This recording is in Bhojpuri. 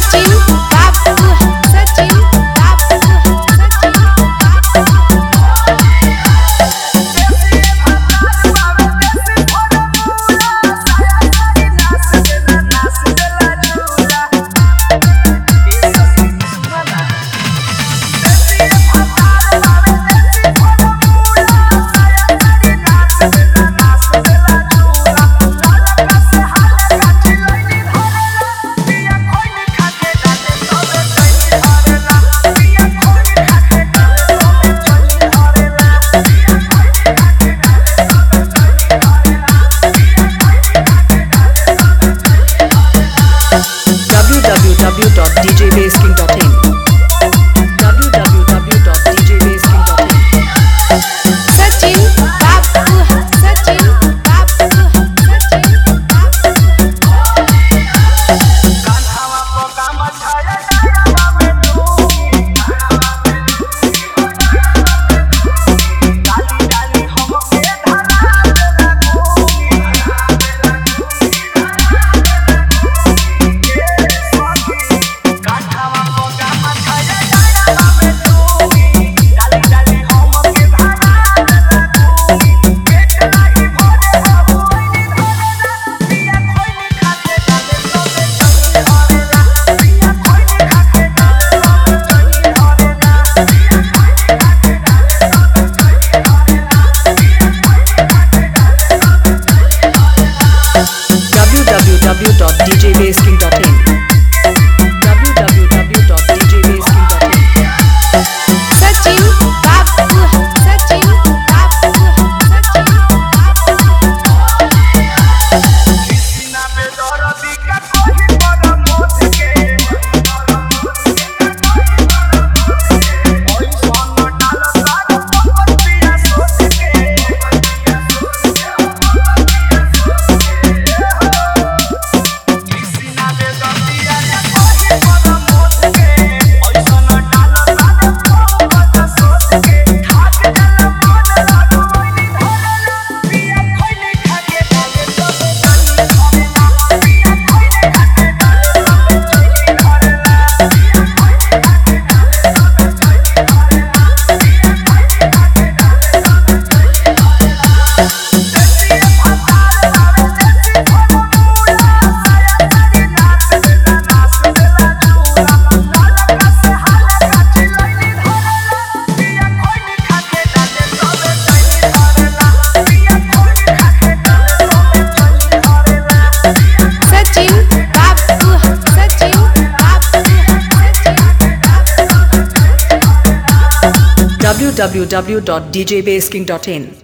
www.djbasking.in www.djbasking.in सचिन बाबू सचिन बाबू सचिन कान्हावा पोका मछाया डायरावा में डाली डाली हमके धरा देला कान्हावा पोका मछाया डायरावा में डाली डाली हमके धरा देला पेट नाही भरे हो पिया खोइनी खाते डाले सोबे चली हरेला पिया खोइनी खाते डाले सोबे चली हरेला पिया खोइनी खाते डाले सोबे चली हरेला पिया खोइनी खाते डाले सोबे चली हरेला www.djbasking.in www.djbasking.in सचिन बाबू सचिन बाबू सचिन कृष्णा में दरदी का कोई पर मोद के ओई सोन डाल सारा पवन पिया सोच के कृष्णा में दरदिया ने कोई पर मोद के ओई सोन डाल सारा पवन सोच के खाक जल मन लगोई धरला पिया खोइनी खाके डाले सोबे चली हरेला पिया खोइनी खाके डाले सोबे चली हरेला पिया खोइनी खाके डाले सोबे चली हरेला पिया खोइनी खाके डाले सोबे चली हरेला देसी भतार बावे देसी भरमूला साया साड़ी नाच देला चूला लाल का से हाल काची लईनी धरला पिया खोइनी खाके डाले सोबे चली हरेला पिया खोइनी खाके डाले सोबे चली हरेला सचिन बाबू सचिन बाबू सचिन www.djbasking.in